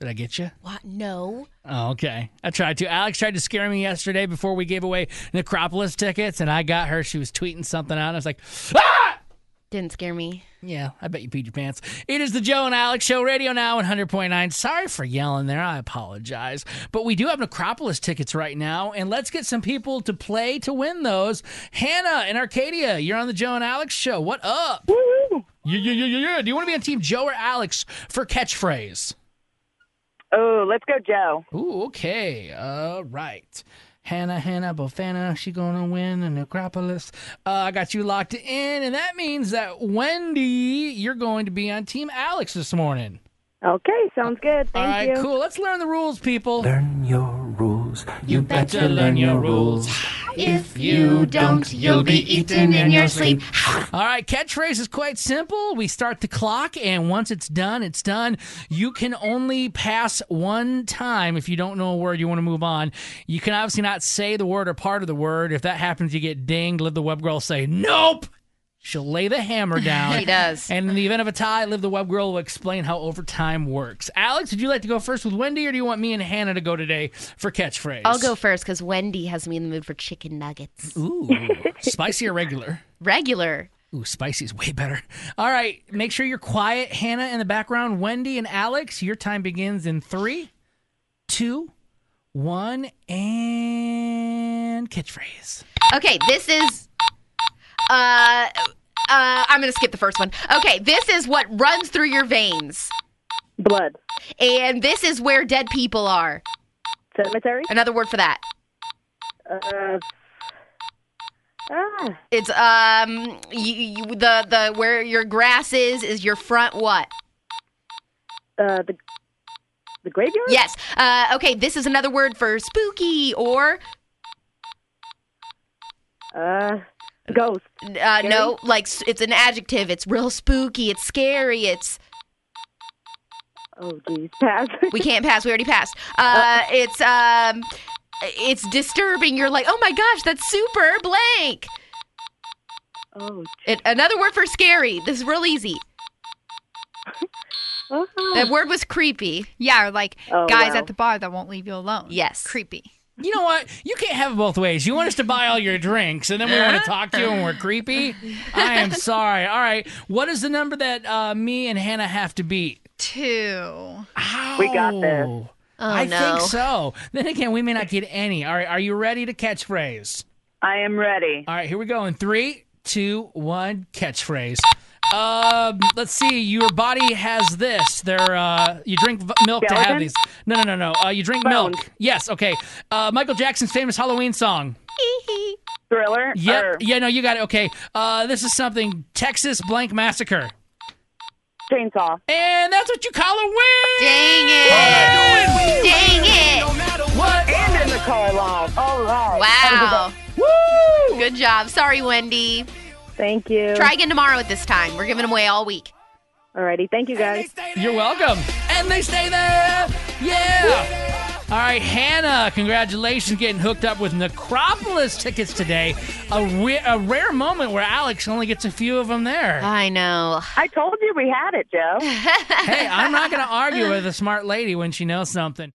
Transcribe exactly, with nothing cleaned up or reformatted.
Did I get you? What? No. Oh, okay. I tried to. Alex tried to scare me yesterday before we gave away Necropolis tickets, and I got her. She was tweeting something out, and I was like, ah! Didn't scare me. Yeah, I bet you peed your pants. It is the Joe and Alex Show, Radio Now, one hundred point nine. Sorry for yelling there. I apologize. But we do have Necropolis tickets right now, and let's get some people to play to win those. Hannah in Arcadia, you're on the Joe and Alex Show. What up? Woo! Yeah, yeah, yeah, yeah, yeah. Do you want to be on Team Joe or Alex for catchphrase? Oh, let's go, Joe. Ooh, okay. All right. Hannah, Hannah, Bofana, she gonna win the Necropolis. Uh, I got you locked in, and that means that Wendy, you're going to be on Team Alex this morning. Okay, sounds good. Thank All right, you. cool. Let's learn the rules, people. Learn your rules. You better learn your rules. If you don't, you'll be eaten in your sleep. All right, catchphrase is quite simple. We start the clock, and once it's done, it's done. You can only pass one time if you don't know a word you want to move on. You can obviously not say the word or part of the word. If that happens, you get dinged. Live the Web Girl say, nope. She'll lay the hammer down. She does. And in the event of a tie, Liv the Web Girl will explain how overtime works. Alex, would you like to go first with Wendy, or do you want me and Hannah to go today for catchphrase? I'll go first because Wendy has me in the mood for chicken nuggets. Ooh, spicy or regular? Regular. Ooh, spicy's way better. All right, make sure you're quiet. Hannah in the background. Wendy and Alex, your time begins in three, two, one, and catchphrase. Okay, this is... Uh... Uh, I'm going to skip the first one. Okay, this is what runs through your veins. Blood. And this is where dead people are. Cemetery. Another word for that. Uh. Ah. It's um you, you, the the where your grass is is your front what? Uh. The. The graveyard. Yes. Uh. Okay. This is another word for spooky or. Uh. Ghost. Uh. No. Like s- it's an adjective. It's real spooky. It's scary. It's. Oh, geez. Pass. We can't pass. We already passed. Uh. It's um. It's disturbing. You're like, oh my gosh, that's super blank. Oh. It, another word for scary. This is real easy. Oh. That word was creepy. Yeah, or like Oh, guys wow. at the bar that won't leave you alone. Yes. Creepy. You know what? You can't have it both ways. You want us to buy all your drinks, and then we want to talk to you and we're creepy? I am sorry. All right. What is the number that uh, me and Hannah have to beat? Two. Ow. We got this. Oh, I no. think so. Then again, we may not get any. All right. Are you ready to catchphrase? I am ready. All right. Here we go. In three, two, one, catchphrase. Um, let's see. Your body has this. There. Uh, you drink v- milk to have Skeleton? these. No, no, no, no. Uh, you drink Bones. milk. Yes. Okay. Uh, Michael Jackson's famous Halloween song. Thriller. Yep. Or Yeah. No, you got it. Okay. Uh, this is something. Texas blank massacre. chainsaw. And that's what you call a win. Dang it. Dang it. What? And in the car alarm. All right. Wow. Woo! Good job. Sorry, Wendy. Thank you. Try again tomorrow at this time. We're giving them away all week. Alrighty. Thank you, guys. You're welcome. And they stay there. Yeah. All right, Hannah, congratulations getting hooked up with Necropolis tickets today. A, re- a rare moment where Alex only gets a few of them there. I know. I told you we had it, Joe. Hey, I'm not going to argue with a smart lady when she knows something.